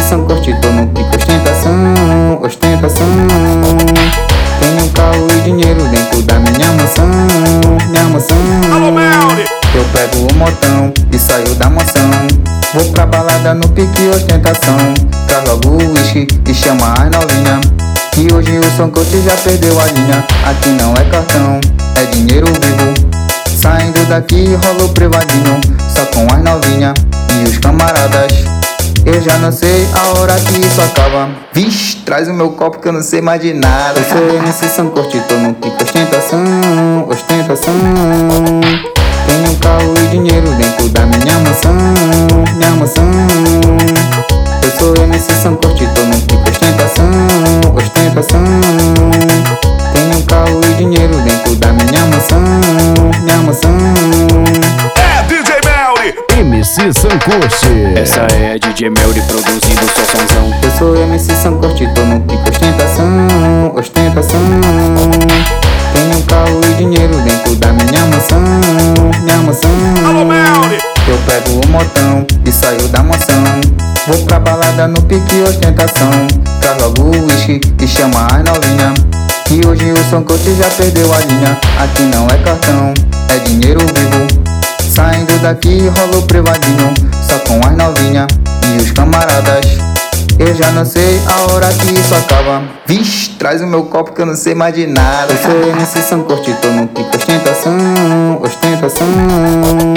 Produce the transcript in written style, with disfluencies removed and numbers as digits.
São Corte, tô no pico ostentação, ostentação. Tenho carro e dinheiro dentro da minha mansão, minha mansão. Eu pego o motão e saio da mansão. Vou pra balada no pique ostentação. Traz logo o uísque e chama as novinha, que hoje o São Corte já perdeu a linha. Aqui não é cartão, é dinheiro vivo. Saindo daqui rola o privadinho, só com as novinha e os camaradas. Eu já não sei a hora que isso acaba. Vixe, traz o meu copo que eu não sei mais de nada. Eu sou MC São Corte, tô no pico ostentação, ostentação. Tenho carro e dinheiro dentro da minha mansão, minha mansão. Eu sou MC São Corte, tô no pico ostentação, ostentação. Tenho carro e dinheiro dentro da minha mansão, minha mansão. É DJ Melly, MC São Corte. Essa é a DJ Melly produzindo seu sonzão. Eu sou MC São Corte, tô no pico ostentação, ostentação. Tenho carro e dinheiro dentro da minha mansão, minha mansão. Eu pego o motão e saio da mansão. Vou pra balada no pique ostentação. Traz logo o uísque e chama as novinha, que hoje o São Corte já perdeu a linha. Aqui não é cartão, é dinheiro vivo. Saindo daqui rola o privadinho, só com as novinha e os camaradas. Eu já não sei a hora que isso acaba. Vixe, traz o meu copo que eu não sei mais de nada. Eu sou MC São Corte, tô no pico ostentação, ostentação.